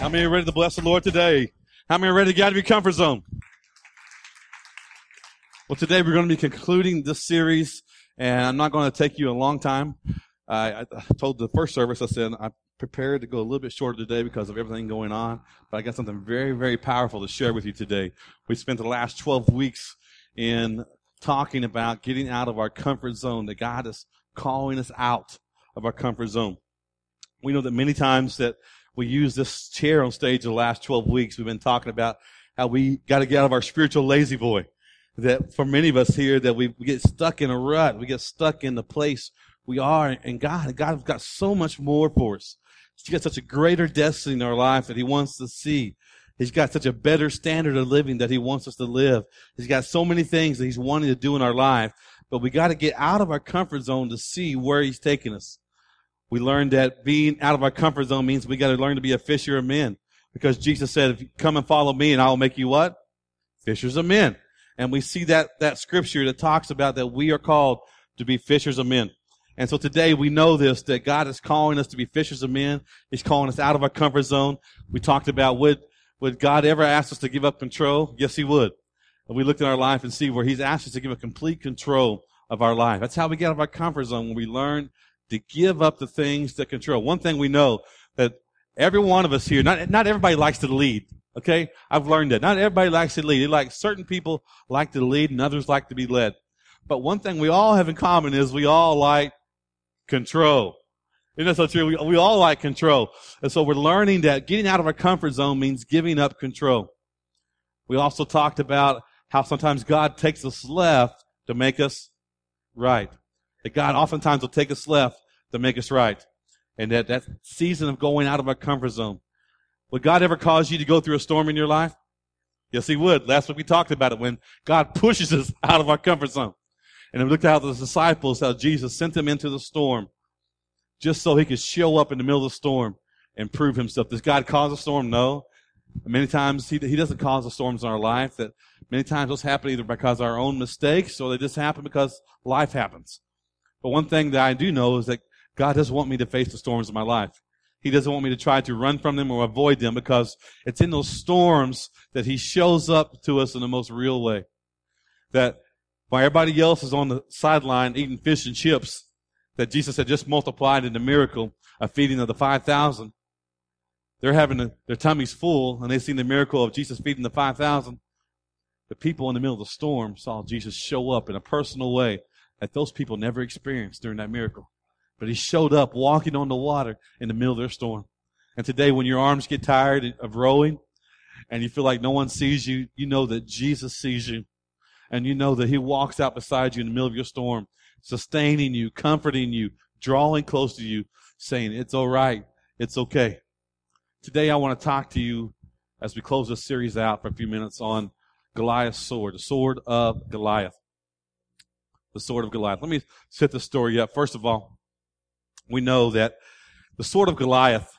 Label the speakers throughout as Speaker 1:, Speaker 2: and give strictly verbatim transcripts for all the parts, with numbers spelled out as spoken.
Speaker 1: How many are ready to bless the Lord today? How many are ready to get out of your comfort zone? Well, today we're going to be concluding this series, and I'm not going to take you a long time. I, I told the first service, I said, I'm prepared to go a little bit shorter today because of everything going on, but I got something very, very powerful to share with you today. We spent the last twelve weeks in talking about getting out of our comfort zone, that God is calling us out of our comfort zone. We know that many times that we use this chair on stage the last twelve weeks. We've been talking about how we got to get out of our spiritual lazy boy. That for many of us here, that we get stuck in a rut. We get stuck in the place we are. And God, God's got so much more for us. He's got such a greater destiny in our life that He wants to see. He's got such a better standard of living that He wants us to live. He's got so many things that He's wanting to do in our life. But we got to get out of our comfort zone to see where He's taking us. We learned that being out of our comfort zone means we got to learn to be a fisher of men. Because Jesus said, if you come and follow me and I will make you what? Fishers of men. And we see that, that scripture that talks about that we are called to be fishers of men. And so today we know this, that God is calling us to be fishers of men. He's calling us out of our comfort zone. We talked about would, would God ever ask us to give up control? Yes, He would. And we looked at our life and see where He's asked us to give up complete control of our life. That's how we get out of our comfort zone, when we learn to give up the things that control. One thing we know, that every one of us here, not, not everybody likes to lead. Okay? I've learned that. Not everybody likes to lead. Like certain people like to lead and others like to be led. But one thing we all have in common is we all like control. Isn't that so true? We, we all like control. And so we're learning that getting out of our comfort zone means giving up control. We also talked about how sometimes God takes us left to make us right. That God oftentimes will take us left to make us right. And that that season of going out of our comfort zone. Would God ever cause you to go through a storm in your life? Yes, He would. Last week we talked about it, when God pushes us out of our comfort zone. And we looked at how the disciples, how Jesus sent them into the storm just so He could show up in the middle of the storm and prove Himself. Does God cause a storm? No. Many times He, he doesn't cause the storms in our life. That many times those happen either because of our own mistakes, or they just happen because life happens. But one thing that I do know is that God doesn't want me to face the storms of my life. He doesn't want me to try to run from them or avoid them, because it's in those storms that He shows up to us in the most real way. That while everybody else is on the sideline eating fish and chips that Jesus had just multiplied in the miracle of feeding of the five thousand, they're having a, their tummies full, and they've seen the miracle of Jesus feeding the five thousand. The people in the middle of the storm saw Jesus show up in a personal way that those people never experienced during that miracle. But He showed up walking on the water in the middle of their storm. And today, when your arms get tired of rowing and you feel like no one sees you, you know that Jesus sees you. And you know that He walks out beside you in the middle of your storm, sustaining you, comforting you, drawing close to you, saying, it's all right, it's okay. Today, I want to talk to you as we close this series out for a few minutes on Goliath's sword, the sword of Goliath. The sword of Goliath. Let me set the story up. First of all, we know that the sword of Goliath,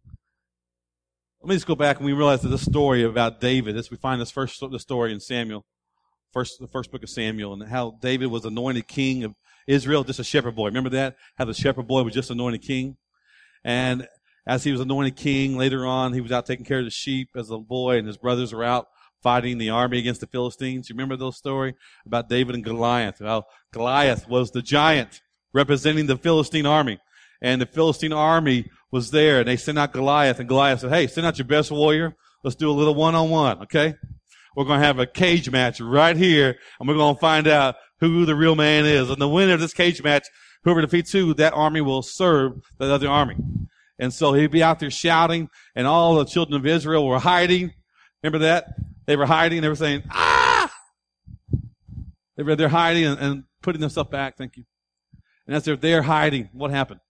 Speaker 1: let me just go back and we realize that this story about David, as we find this first the story in Samuel, first the first book of Samuel, and how David was anointed king of Israel, just a shepherd boy. Remember that? How the shepherd boy was just anointed king? And as he was anointed king, later on, he was out taking care of the sheep as a boy, and his brothers were out fighting the army against the Philistines. You remember those story about David and Goliath? How Goliath was the giant representing the Philistine army. And the Philistine army was there, and they sent out Goliath, and Goliath said, hey, send out your best warrior. Let's do a little one-on-one, okay? We're going to have a cage match right here, and we're going to find out who the real man is. And the winner of this cage match, whoever defeats who, that army will serve the other army. And so he'd be out there shouting, and all the children of Israel were hiding. Remember that? They were hiding. They were saying, ah! They were, they're hiding and, and putting themselves back. Thank you. And as they're there hiding, what happened?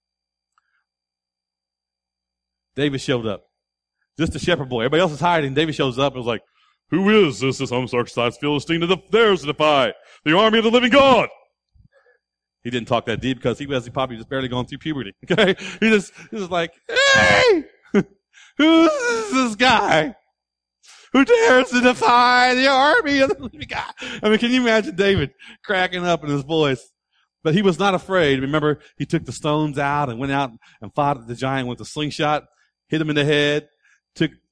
Speaker 1: David showed up. Just the shepherd boy. Everybody else is hiding. David shows up and was like, who is this, this uncircumcised Philistine to the, dares to defy the army of the living God? He didn't talk that deep because he was probably just barely going through puberty. Okay? He just, he was like, hey! Who's this guy who dares to defy the army of the living God? I mean, can you imagine David cracking up in his voice? But he was not afraid. Remember, he took the stones out and went out and fought the giant with a slingshot, hit him in the head, took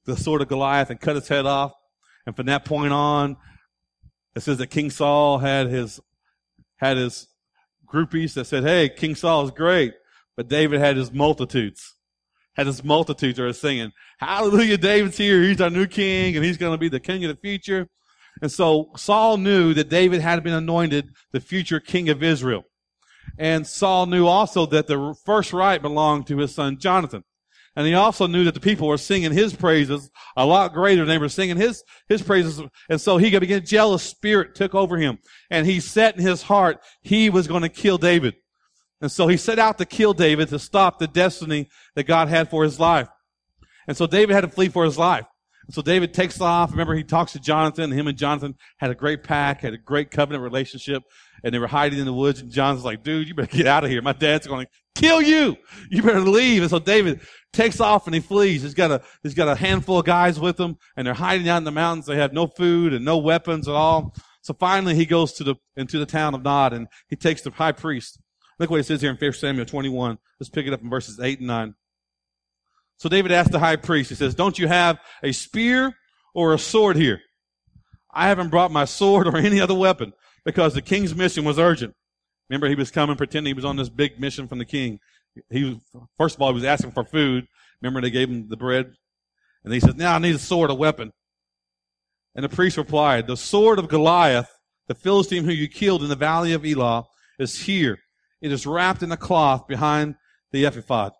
Speaker 1: the sword of Goliath and cut his head off. And from that point on, it says that King Saul had his, had his groupies that said, hey, King Saul is great. But David had his multitudes, had his multitudes that were singing, hallelujah, David's here. He's our new king and he's going to be the king of the future. And so Saul knew that David had been anointed the future king of Israel. And Saul knew also that the first right belonged to his son Jonathan. And he also knew that the people were singing his praises a lot greater than they were singing his, his praises. And so he began, jealous spirit took over him. And he set in his heart, he was going to kill David. And so he set out to kill David to stop the destiny that God had for his life. And so David had to flee for his life. And so David takes off. Remember, he talks to Jonathan, and him and Jonathan had a great pact, had a great covenant relationship, and they were hiding in the woods. And Jonathan's like, dude, you better get out of here. My dad's going to kill you. You better leave. And so David takes off and he flees. He's got a, he's got a handful of guys with him, and they're hiding out in the mountains. They have no food and no weapons at all. So finally he goes to the, into the town of Nod, and he takes the high priest. Look what it says here in First Samuel twenty-one. Let's pick it up in verses eight and nine. So David asked the high priest, he says, don't you have a spear or a sword here? I haven't brought my sword or any other weapon because the king's mission was urgent. Remember, he was coming pretending he was on this big mission from the king. He was, first of all, he was asking for food. Remember, they gave him the bread. And he says, now I need a sword, a weapon. And the priest replied, the sword of Goliath, the Philistine who you killed in the valley of Elah, is here. It is wrapped in a cloth behind the ephod.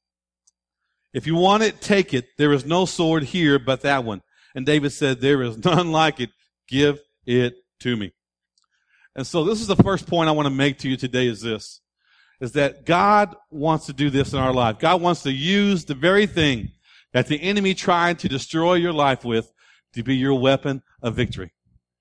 Speaker 1: If you want it, take it. There is no sword here but that one. And David said, there is none like it. Give it to me. And so this is the first point I want to make to you today is this, is that God wants to do this in our life. God wants to use the very thing that the enemy tried to destroy your life with to be your weapon of victory.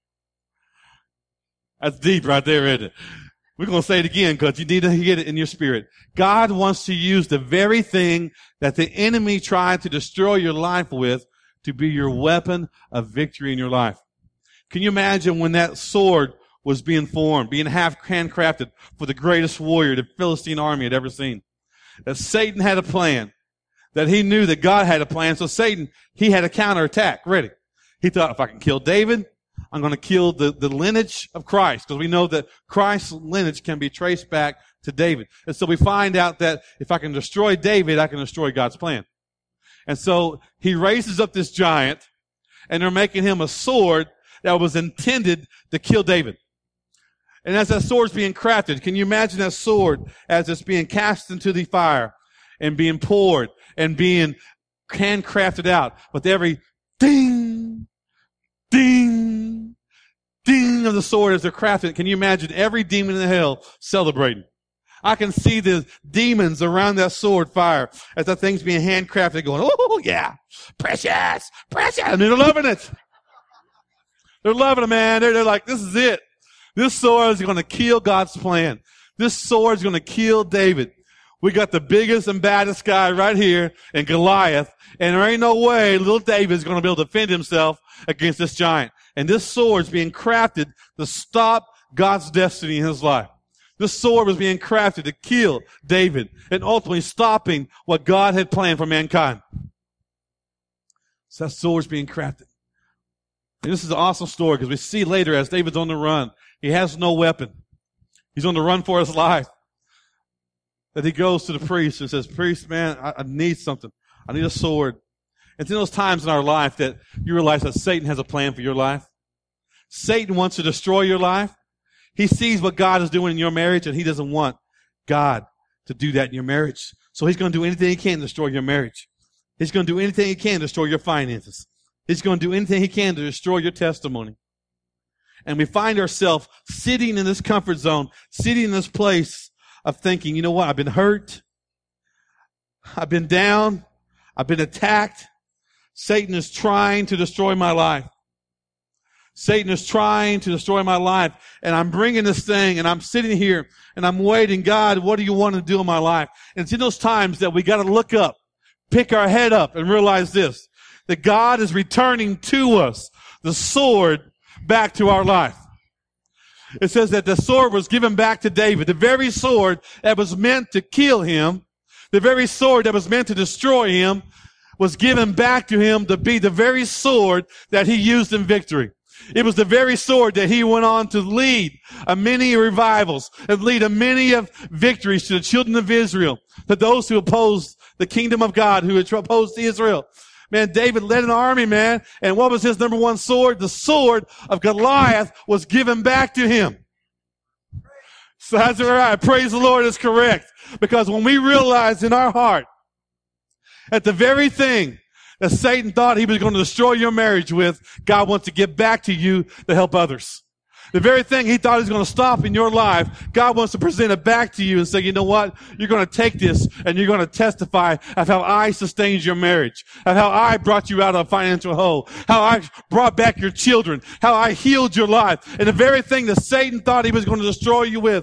Speaker 1: That's deep right there, isn't it? We're going to say it again because you need to get it in your spirit. God wants to use the very thing that the enemy tried to destroy your life with to be your weapon of victory in your life. Can you imagine when that sword was being formed, being half handcrafted for the greatest warrior the Philistine army had ever seen? That Satan had a plan, that he knew that God had a plan. So Satan, he had a counterattack ready. He thought, if I can kill David, I'm going to kill the, the lineage of Christ, because we know that Christ's lineage can be traced back to David. And so we find out that if I can destroy David, I can destroy God's plan. And so he raises up this giant, and they're making him a sword that was intended to kill David. And as that sword's being crafted, can you imagine that sword as it's being cast into the fire and being poured and being handcrafted out with every ding, ding, ding of the sword as they're crafted? Can you imagine every demon in hell celebrating? I can see the demons around that sword fire as that thing's being handcrafted going, oh yeah, precious, precious. And they're loving it. They're loving it, man. They're, they're like, this is it. This sword is going to kill God's plan. This sword is going to kill David. We got the biggest and baddest guy right here in Goliath, and there ain't no way little David is going to be able to defend himself against this giant. And this sword is being crafted to stop God's destiny in his life. This sword was being crafted to kill David and ultimately stopping what God had planned for mankind. So that sword's being crafted. And this is an awesome story because we see later as David's on the run, he has no weapon. He's on the run for his life. That he goes to the priest and says, priest, man, I, I need something. I need a sword. It's in those times in our life that you realize that Satan has a plan for your life. Satan wants to destroy your life. He sees what God is doing in your marriage, and he doesn't want God to do that in your marriage. So he's going to do anything he can to destroy your marriage. He's going to do anything he can to destroy your finances. He's going to do anything he can to destroy your testimony. And we find ourselves sitting in this comfort zone, sitting in this place of thinking, you know what, I've been hurt. I've been down. I've been attacked. Satan is trying to destroy my life. Satan is trying to destroy my life. And I'm bringing this thing and I'm sitting here and I'm waiting. God, what do you want to do in my life? And it's in those times that we got to look up, pick our head up and realize this, that God is returning to us the sword back to our life. It says that the sword was given back to David, the very sword that was meant to kill him, the very sword that was meant to destroy him, was given back to him to be the very sword that he used in victory. It was the very sword that he went on to lead a many revivals and lead a many of victories to the children of Israel, to those who opposed the kingdom of God, who opposed Israel. Man, David led an army, man. And what was his number one sword? The sword of Goliath was given back to him. So that's all right. Praise the Lord is correct. Because when we realize in our heart that the very thing that Satan thought he was going to destroy your marriage with, God wants to give back to you to help others. The very thing he thought he was going to stop in your life, God wants to present it back to you and say, you know what? You're going to take this and you're going to testify of how I sustained your marriage, of how I brought you out of a financial hole, how I brought back your children, how I healed your life. And the very thing that Satan thought he was going to destroy you with,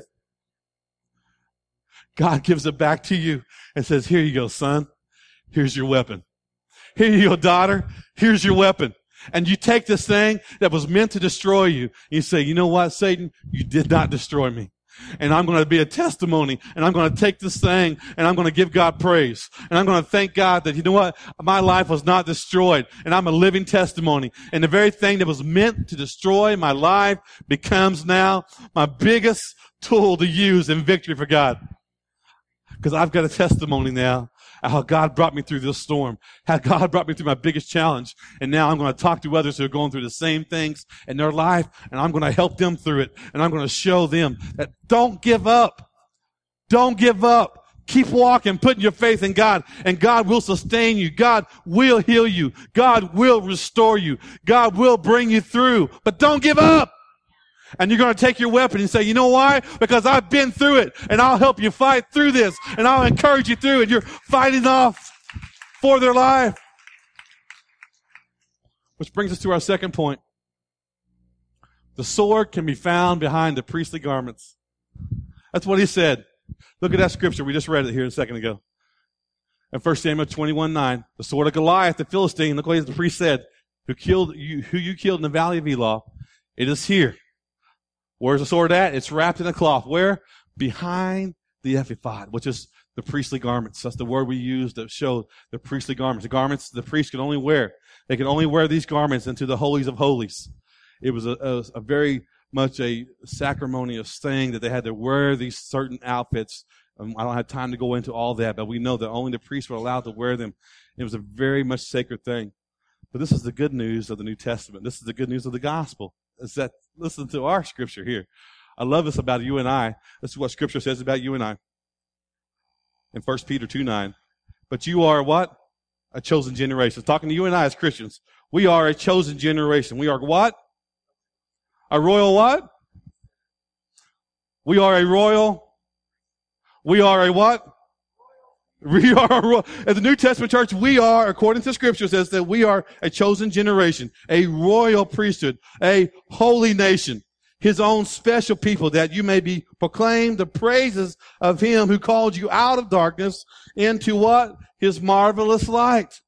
Speaker 1: God gives it back to you and says, here you go, son. Here's your weapon. Here you go, daughter. Here's your weapon. And you take this thing that was meant to destroy you. And you say, you know what, Satan? You did not destroy me. And I'm going to be a testimony. And I'm going to take this thing and I'm going to give God praise. And I'm going to thank God that, you know what? My life was not destroyed. And I'm a living testimony. And the very thing that was meant to destroy my life becomes now my biggest tool to use in victory for God. Because I've got a testimony now. How God brought me through this storm. How God brought me through my biggest challenge. And now I'm going to talk to others who are going through the same things in their life. And I'm going to help them through it. And I'm going to show them that don't give up. Don't give up. Keep walking, putting your faith in God. And God will sustain you. God will heal you. God will restore you. God will bring you through. But don't give up. And you're going to take your weapon and say, you know why? Because I've been through it and I'll help you fight through this and I'll encourage you through it. You're fighting off for their life. Which brings us to our second point. The sword can be found behind the priestly garments. That's what he said. Look at that scripture. We just read it here a second ago. In First Samuel twenty-one nine, the sword of Goliath, the Philistine, look what the priest said, who killed you, who you killed in the valley of Elah. It is here. Where's the sword at? It's wrapped in a cloth. Where? Behind the ephod, which is the priestly garments. That's the word we use to show the priestly garments. The garments the priest could only wear. They could only wear these garments into the holies of holies. It was a, a, a very much a ceremonious thing that they had to wear these certain outfits. Um, I don't have time to go into all that, but we know that only the priests were allowed to wear them. It was a very much sacred thing. But this is the good news of the New Testament. This is the good news of the gospel. Is that, listen to our scripture here. I love this about you and I. This is what scripture says about you and I. In First Peter two nine. But you are what? A chosen generation. It's talking to you and I as Christians. We are a chosen generation. We are what? A royal what? We are a royal. We are a what? We are, as the New Testament church, we are, according to Scripture, says that we are a chosen generation, a royal priesthood, a holy nation, his own special people, that you may be proclaimed the praises of him who called you out of darkness into what? His marvelous light.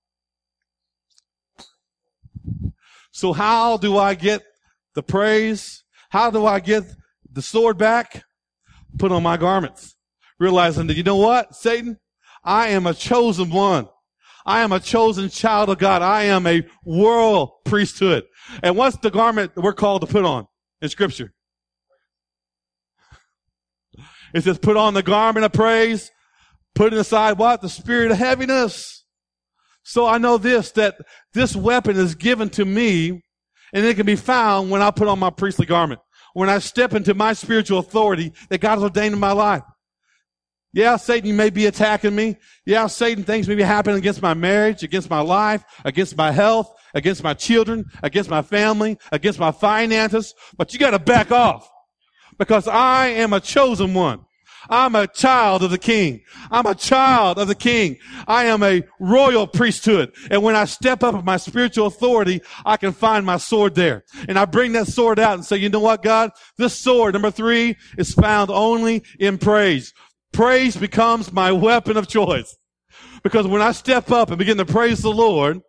Speaker 1: So how do I get the praise? How do I get the sword back? Put on my garments. Realizing that, you know what, Satan? I am a chosen one. I am a chosen child of God. I am a royal priesthood. And what's the garment that we're called to put on in Scripture? It says, put on the garment of praise, putting aside what? The spirit of heaviness. So I know this, that this weapon is given to me, and it can be found when I put on my priestly garment, when I step into my spiritual authority that God has ordained in my life. Yeah, Satan may be attacking me. Yeah, Satan things may be happening against my marriage, against my life, against my health, against my children, against my family, against my finances. But you got to back off, because I am a chosen one. I'm a child of the King. I'm a child of the King. I am a royal priesthood. And when I step up in my spiritual authority, I can find my sword there. And I bring that sword out and say, you know what, God? This sword, number three, is found only in praise. Praise becomes my weapon of choice. Because when I step up and begin to praise the Lord,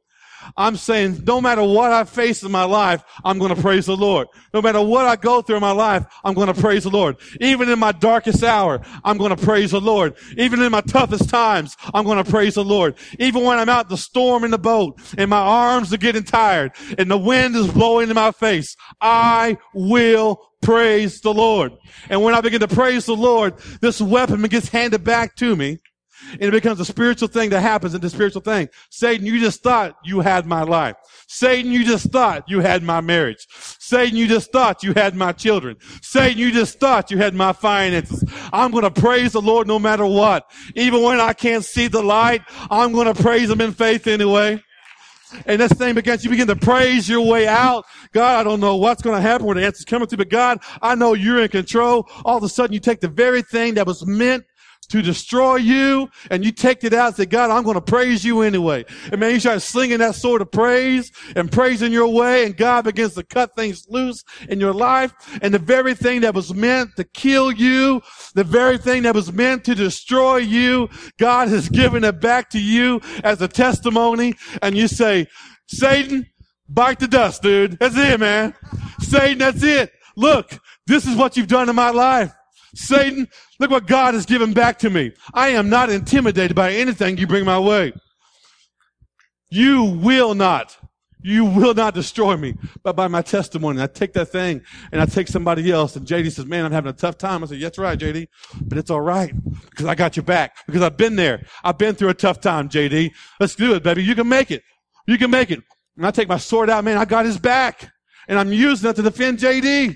Speaker 1: I'm saying no matter what I face in my life, I'm going to praise the Lord. No matter what I go through in my life, I'm going to praise the Lord. Even in my darkest hour, I'm going to praise the Lord. Even in my toughest times, I'm going to praise the Lord. Even when I'm out in the storm in the boat and my arms are getting tired and the wind is blowing in my face, I will praise the Lord. And when I begin to praise the Lord, this weapon gets handed back to me. And it becomes a spiritual thing that happens in the spiritual thing. Satan, you just thought you had my life. Satan, you just thought you had my marriage. Satan, you just thought you had my children. Satan, you just thought you had my finances. I'm going to praise the Lord no matter what. Even when I can't see the light, I'm going to praise him in faith anyway. And this thing begins, you begin to praise your way out. God, I don't know what's going to happen, where the answer's coming to, but God, I know you're in control. All of a sudden, you take the very thing that was meant to destroy you, and you take it out and say, God, I'm going to praise you anyway. And man, you start slinging that sword of praise and praising your way, and God begins to cut things loose in your life. And the very thing that was meant to kill you, the very thing that was meant to destroy you, God has given it back to you as a testimony. And you say, Satan, bite the dust, dude. That's it, man. Satan, that's it. Look, this is what you've done in my life. Satan, look what God has given back to me. I am not intimidated by anything you bring my way. You will not, you will not destroy me, but by my testimony. I take that thing and I take somebody else, and J D says, man, I'm having a tough time. I say, that's right, J D, but it's all right because I got your back, because I've been there. I've been through a tough time, J D. Let's do it, baby. You can make it. You can make it. And I take my sword out, man, I got his back, and I'm using it to defend J D.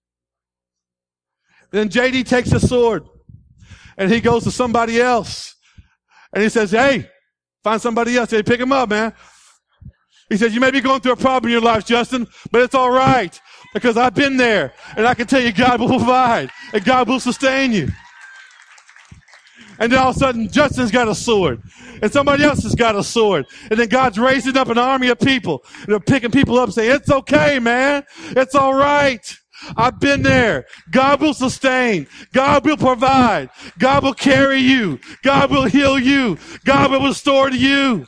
Speaker 1: Then J D takes a sword and he goes to somebody else and he says, hey, find somebody else. They pick him up, man. He says, you may be going through a problem in your life, Justin, but it's all right because I've been there, and I can tell you God will provide and God will sustain you. And then all of a sudden, Justin's got a sword, and somebody else has got a sword. And then God's raising up an army of people. And they're picking people up and saying, it's okay, man. It's all right. I've been there. God will sustain. God will provide. God will carry you. God will heal you. God will restore to you.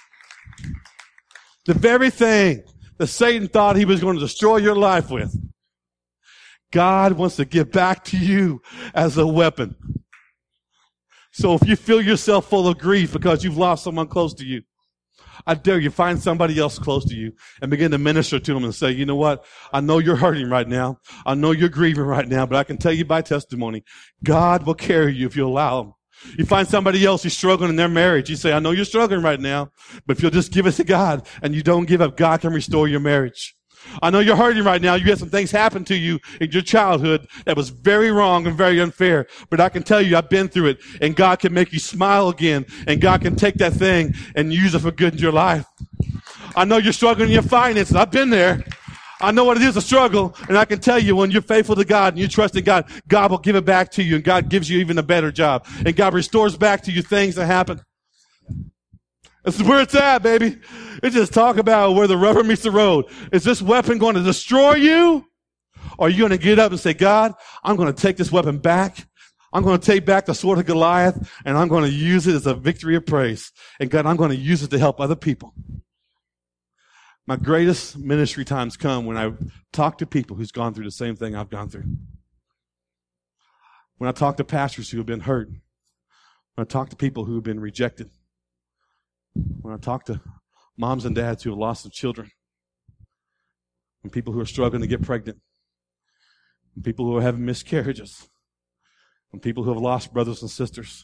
Speaker 1: The very thing that Satan thought he was going to destroy your life with, God wants to give back to you as a weapon. So if you feel yourself full of grief because you've lost someone close to you, I dare you, find somebody else close to you and begin to minister to them and say, you know what? I know you're hurting right now. I know you're grieving right now, but I can tell you by testimony, God will carry you if you allow him. You find somebody else who's struggling in their marriage. You say, I know you're struggling right now, but if you'll just give it to God and you don't give up, God can restore your marriage. I know you're hurting right now. You had some things happen to you in your childhood that was very wrong and very unfair. But I can tell you, I've been through it, and God can make you smile again, and God can take that thing and use it for good in your life. I know you're struggling in your finances. I've been there. I know what it is to struggle, and I can tell you when you're faithful to God and you trust in God, God will give it back to you, and God gives you even a better job, and God restores back to you things that happen. This is where it's at, baby. It's just talk about where the rubber meets the road. Is this weapon going to destroy you? Or are you going to get up and say, God, I'm going to take this weapon back. I'm going to take back the sword of Goliath, and I'm going to use it as a victory of praise. And God, I'm going to use it to help other people. My greatest ministry times come when I talk to people who's gone through the same thing I've gone through. When I talk to pastors who have been hurt. When I talk to people who have been rejected. When I talk to moms and dads who have lost their children, and people who are struggling to get pregnant, and people who are having miscarriages, and people who have lost brothers and sisters.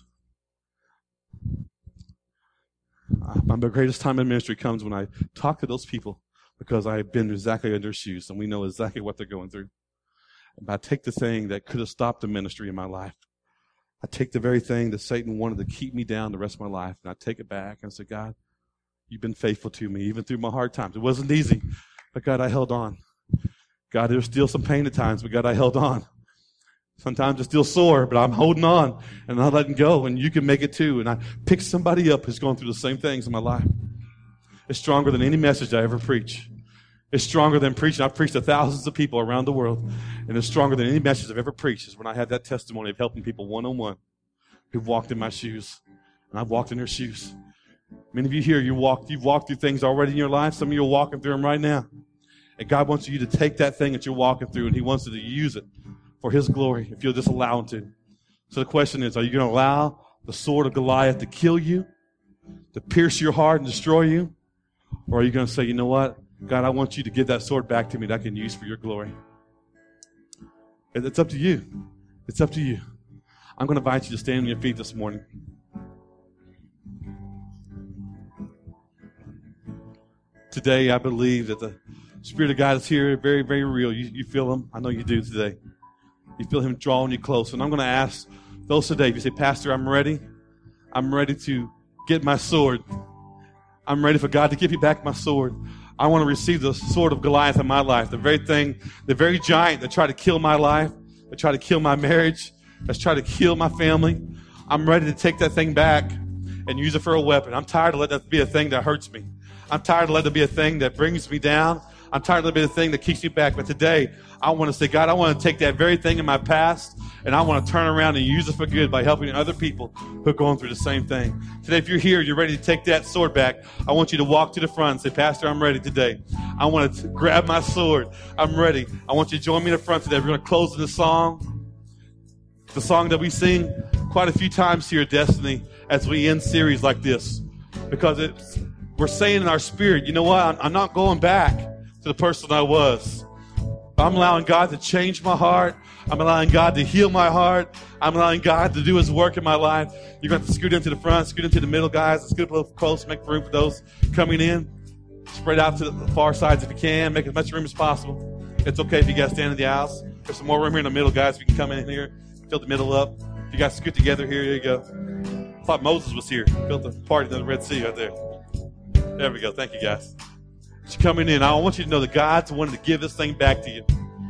Speaker 1: My greatest time in ministry comes when I talk to those people because I have been exactly in their shoes, and we know exactly what they're going through. And I take the thing that could have stopped the ministry in my life. I take the very thing that Satan wanted to keep me down the rest of my life, and I take it back and say, God, you've been faithful to me, even through my hard times. It wasn't easy, but God, I held on. God, there was still some pain at times, but God, I held on. Sometimes it's still sore, but I'm holding on, and I'm not letting go, and you can make it too. And I pick somebody up who's going through the same things in my life. It's stronger than any message I ever preach. It's stronger than preaching. I've preached to thousands of people around the world, and it's stronger than any message I've ever preached is when I have that testimony of helping people one-on-one who've walked in my shoes, and I've walked in their shoes. Many of you here, you walked, you've walked through things already in your life. Some of you are walking through them right now. And God wants you to take that thing that you're walking through, and he wants you to use it for his glory, if you'll just allow him to. So the question is, are you going to allow the sword of Goliath to kill you, to pierce your heart and destroy you? Or are you going to say, you know what? God, I want you to give that sword back to me that I can use for your glory. It's up to you. It's up to you. I'm going to invite you to stand on your feet this morning. Today, I believe that the Spirit of God is here, very, very real. You, you feel him? I know you do today. You feel him drawing you close. And I'm going to ask those today, if you say, Pastor, I'm ready. I'm ready to get my sword. I'm ready for God to give me back my sword. I want to receive the sword of Goliath in my life, the very thing, the very giant that tried to kill my life, that tried to kill my marriage, that's tried to kill my family. I'm ready to take that thing back and use it for a weapon. I'm tired of letting that be a thing that hurts me. I'm tired of letting it be a thing that brings me down. I'm tired of letting it be a thing that keeps me back. But today, I want to say, God, I want to take that very thing in my past, and I want to turn around and use it for good by helping other people who are going through the same thing. Today, if you're here, you're ready to take that sword back, I want you to walk to the front and say, Pastor, I'm ready today. I want to grab my sword. I'm ready. I want you to join me in the front today. We're going to close in the song. The song that we sing quite a few times here at Destiny as we end series like this. Because it's, we're saying in our spirit, you know what? I'm, I'm not going back to the person I was. I'm allowing God to change my heart. I'm allowing God to heal my heart. I'm allowing God to do his work in my life. You're going to have to scoot into the front, scoot into the middle, guys. Let's get a little close, make room for those coming in. Spread out to the far sides if you can. Make as much room as possible. It's okay if you guys stand in the aisles. There's some more room here in the middle, guys. If you can come in here, fill the middle up. If you guys scoot together here, here you go. I thought Moses was here. Built a party in the Red Sea right there. There we go. Thank you, guys. As you're coming in, I want you to know that God's wanting to give this thing back to you.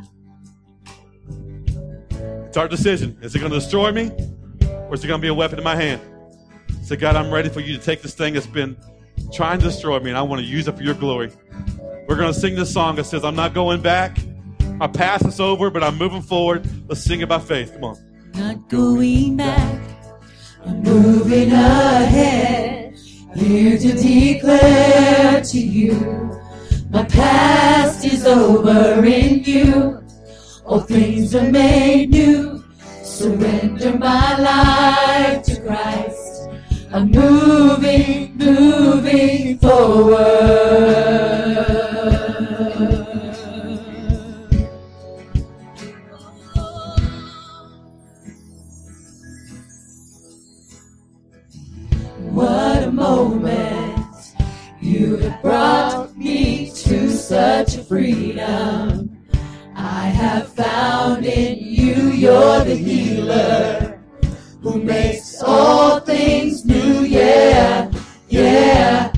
Speaker 1: It's our decision. Is it going to destroy me, or is it going to be a weapon in my hand? Say, God, I'm ready for you to take this thing that's been trying to destroy me, and I want to use it for your glory. We're going to sing this song that says, I'm not going back. My past is over, but I'm moving forward. Let's sing it by faith. Come on.
Speaker 2: Not going back. I'm moving ahead. Here to declare to you, my past is over in you. All things are made new. Surrender my life to Christ. I'm moving, moving forward. What a moment. You have brought me to such a freedom. I have found in you, you're the healer who makes all things new. Yeah, yeah,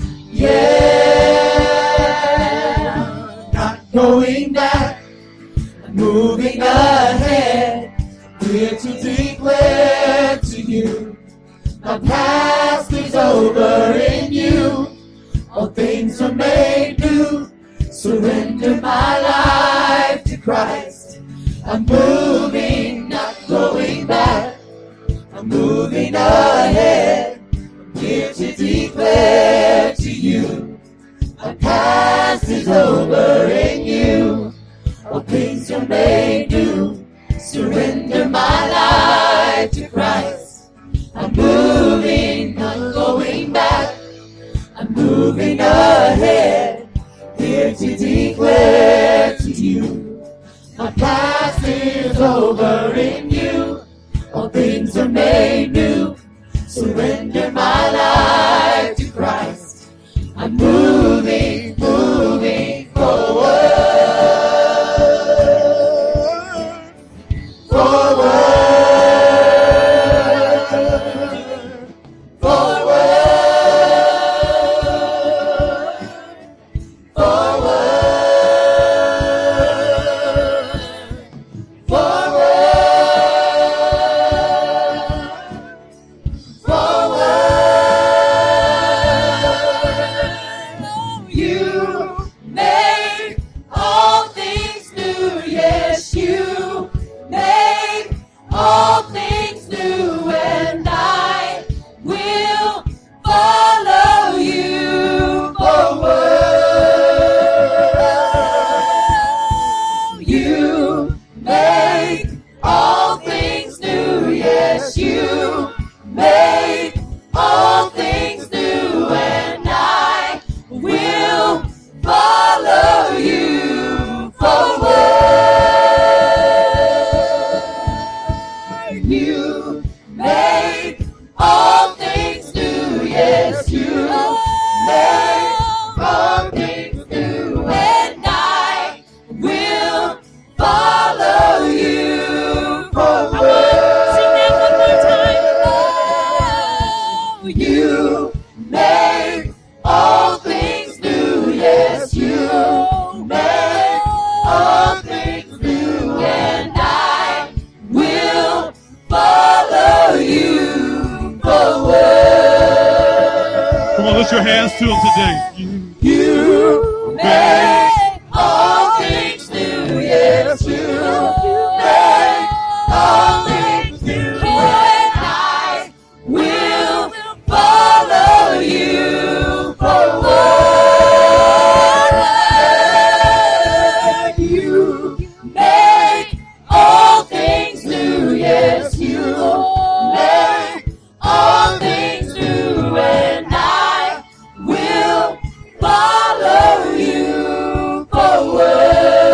Speaker 2: yeah. Not going back, moving ahead. Here to declare to you, my past is over in you. All things are made new. Surrender my life to Christ. I'm moving, not going back. I'm moving ahead. I'm here to declare to you, my past is over in you. All things are made new. Surrender my life to Christ. I'm moving, not going back. I'm moving ahead. Here to declare to you, my past is over in you. All things are made new. Surrender my life to Christ. I'm moving, moving forward. Forward.
Speaker 1: your hands to him today.
Speaker 2: You make all things new. Yes, you make all things new. And I will follow you forward. You make all things new. Yes, you make all things new. And I will follow you forward.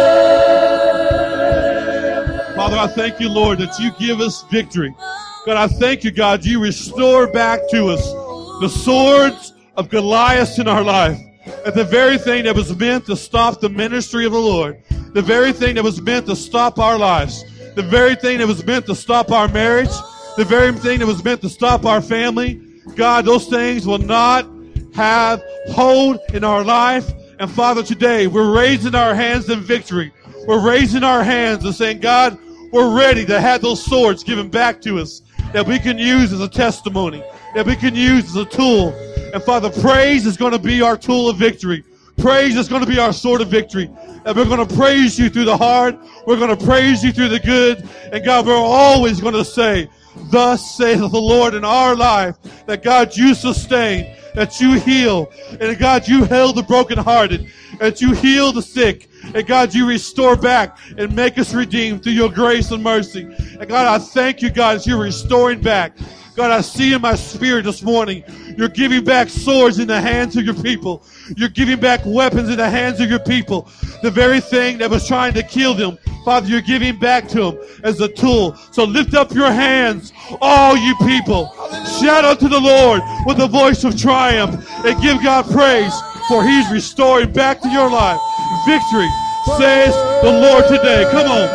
Speaker 1: Father, I thank you, Lord, that you give us victory. God, I thank you, God, you restore back to us the swords of Goliath in our life. That the very thing that was meant to stop the ministry of the Lord, the very thing that was meant to stop our lives, the very thing that was meant to stop our marriage, the very thing that was meant to stop our family, God, those things will not have hold in our life. And Father, today we're raising our hands in victory. We're raising our hands and saying, God, we're ready to have those swords given back to us that we can use as a testimony, that we can use as a tool. And Father, praise is going to be our tool of victory. Praise is going to be our sword of victory. And we're going to praise you through the hard. We're going to praise you through the good. And God, we're always going to say, thus saith the Lord in our life, that God, you sustain, that you heal, and God, you heal the brokenhearted, that you heal the sick, and God, you restore back and make us redeemed through your grace and mercy. And God, I thank you, God, as you're restoring back. God, I see in my spirit this morning, you're giving back swords in the hands of your people. You're giving back weapons in the hands of your people. The very thing that was trying to kill them, Father, you're giving back to them as a tool. So lift up your hands, all you people. Shout out to the Lord with a voice of triumph and give God praise, for he's restoring back to your life victory, says the Lord today. Come on.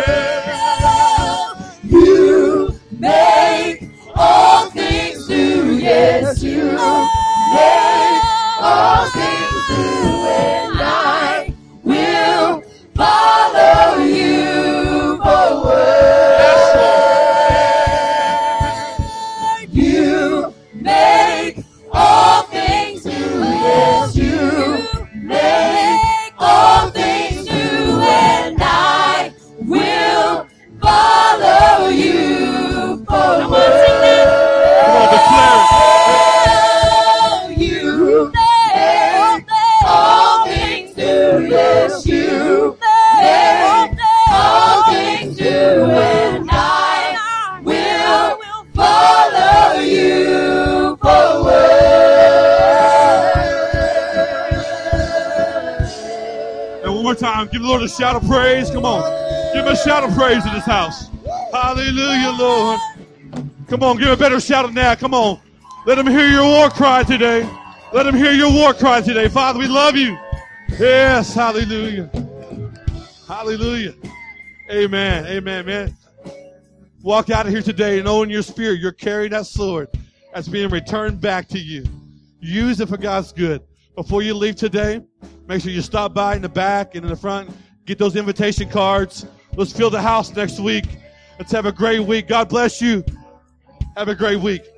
Speaker 1: Yeah.
Speaker 2: You make all things new. Yes, you make all things new. And I will follow you forward. You make all things new. Yes, you make all things new. And I will follow you forward.
Speaker 1: Come on, declare it.
Speaker 2: You make all things new. Yes, you make all things new. And I will follow you forward.
Speaker 1: And one more time, give the Lord a shout of praise. Come on. Give him a shout of praise in this house. Hallelujah, Lord. Come on, give a better shout now. Come on. Let him hear your war cry today. Let him hear your war cry today. Father, we love you. Yes, hallelujah. Hallelujah. Amen. Amen, man. Walk out of here today and know in your spirit you're carrying that sword that's being returned back to you. Use it for God's good. Before you leave today, make sure you stop by in the back and in the front. Get those invitation cards. Let's fill the house next week. Let's have a great week. God bless you. Have a great week.